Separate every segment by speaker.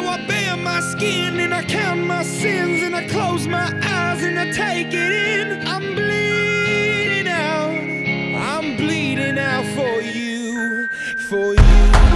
Speaker 1: I bare my skin and I count my sins and I close my eyes and I take it in. I'm bleeding out for you, for you.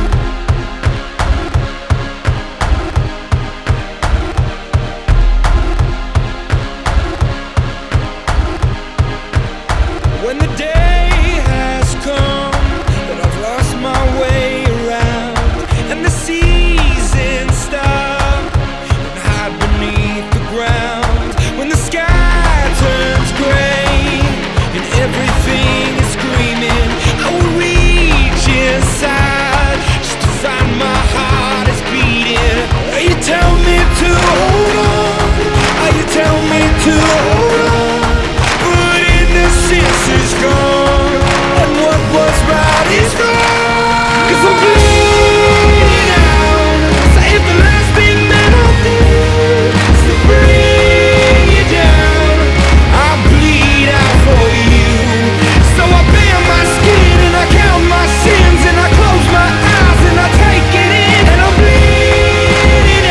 Speaker 1: When the day has come that I've lost my way around and the seasons stop and hide beneath the ground, when the sky turns gray and everything is screaming, I will reach inside just to find my heart is beating. You tell me to hold on, you tell me to hold on, innocence is gone, and what was right is wrong. 'Cause I'm bleeding out, so if the last thing that I do is to bring you down, I bleed out for you. So I bare my skin and I count my sins and I close my eyes and I take it in, and I'm bleeding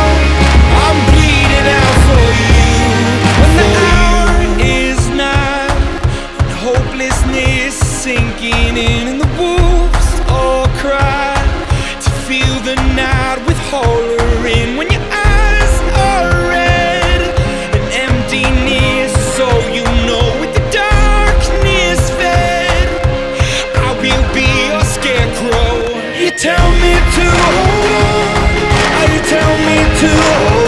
Speaker 1: out for you. When the hour is nigh, hopelessness sinking in and the wolves all cry to feel the night with horror in. When your eyes are red and emptiness, so you know with the darkness fed, I will be your scarecrow. You tell me to hold on, you tell me to hold on.